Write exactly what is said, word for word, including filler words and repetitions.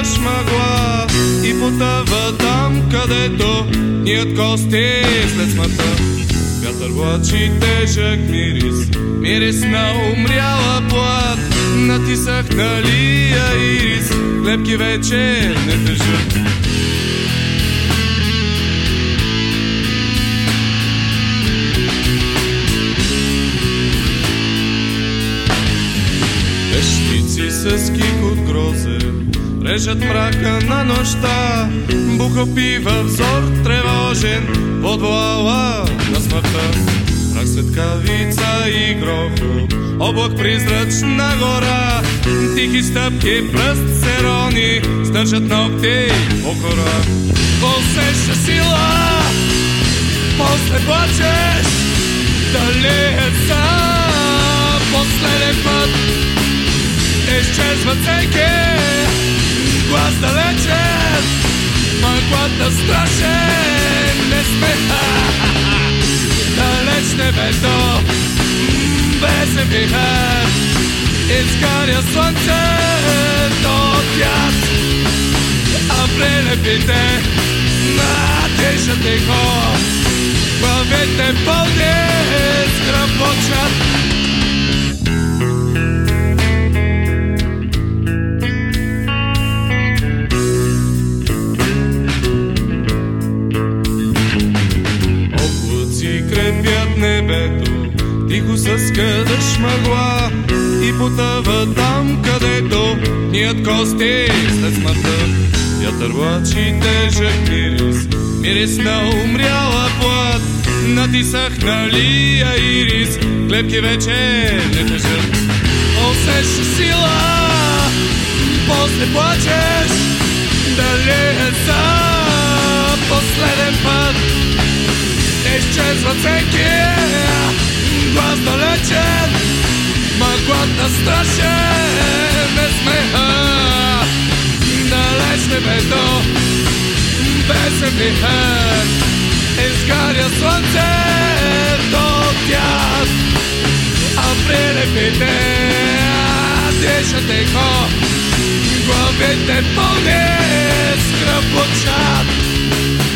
скъдаш мъгла и потъва там, където ният кости след смъртта. Вятър влачи тежък мирис, мирис на умряла плът, натисахналия ирис, клепки вече не държат. Вещици с кик от грозе режат мрака на нощта, буха пива взор тревожен под вуала на смъртта. Мрак, светкавица и грохот, облак призрачна гора, тихи стъпки, пръст се рони, стърчат ногти по кора. Усеща сила, после плачеш, дали е за последен път. Изчезва всеки глас далечен, мъглата страшен не сме. Далеч небето без вихър, изгаря слънцето от яд, а прилепите надишат тихо, главите пълни скръпочат. Крепят небето, тихо се скъдаш мъгла и потъва там, където ният кости след смъртта. Вятър влачи тежък мирис, мирис на умряла плът, натисахналия ирис, клепки вече не тежат. Усещаш сила, после плачеш, дали е за последен път. Изчезва всеки глас далечен, мъглата страшен не смеха. Далеч небето без вихър, изгаря слънцето от яд, а прилепите дишат тихо, главите пълни скръпочат.